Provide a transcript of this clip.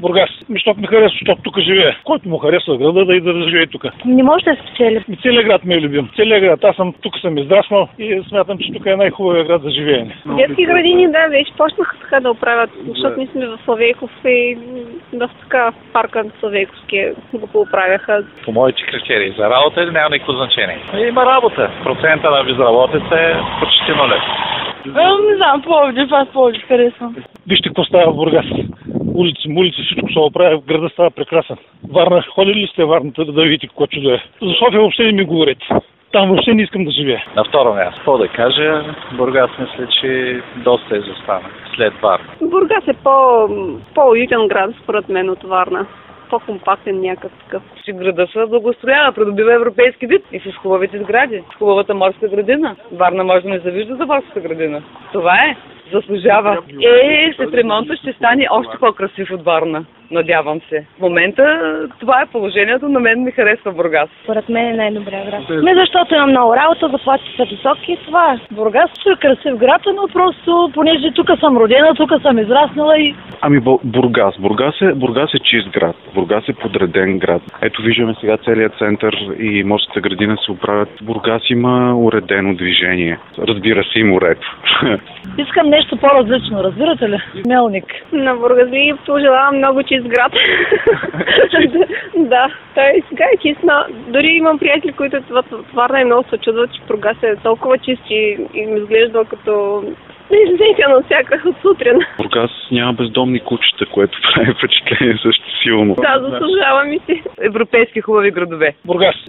Бургас. Защото ми харесва, защото тук живее. Който му харесва града, да и да живее тук. Не може да спечели. Целият град ми е любим. Целият град. Аз тук съм израснал и смятам, че тук е най-хубавият град за живеене. Детски градини, да, вече почнаха така да оправят, защото ние сме в Славейков и доста така парка Славейковски го поуправяха. По моите критерии за работа няма никакво значение. Има работа. Процента на безработица е почти нулев. Не знам, Пловдив, аз Пловдив харесвам. Вижте какво става в Бургас. Улици, всичко се оправя, града става прекрасен. Варна, ходили ли сте Варната да видите какво чудо е? За София въобще не ми говорите. Там въобще не искам да живея. На второ място, какво да кажа, Бургас мисля, че доста изостана след Варна. Бургас е по-уютен град, според мен, от Варна. По-компактен някакъв такъв. Че града се благоустроява, придобива европейски вид и с хубавите сгради, с хубавата морска градина. Варна може да не завижда за морската градина. Това е. Заслужава. След ремонта ще стане още по-красив от Варна. Надявам се. В момента това е положението, на мен ми харесва Бургас. Според мен е най-добрия град. Не защото имам много работа, заплати са високи и това е. Бургас е красив град, но просто, понеже тук съм родена, тук съм израснала и... Ами Бургас. Бургас е чист град. Бургас е подреден град. Ето виждаме сега целият център и морската градина се оправят. Бургас има уредено движение. Разбира се, и морето. Искам нещо по-различно, разбирате ли? Мелник. На бургазли пожелавам много чист град. Да, той сега е чист, но дори имам приятели, които Варна и много се чудват, че Бургас е толкова чист и ми изглежда като неизвестен от всяка от сутрин. Бургас няма бездомни кучета, което прави впечатление също силно. Да, заслужава ми се. Европейски хубави градове. Бургас.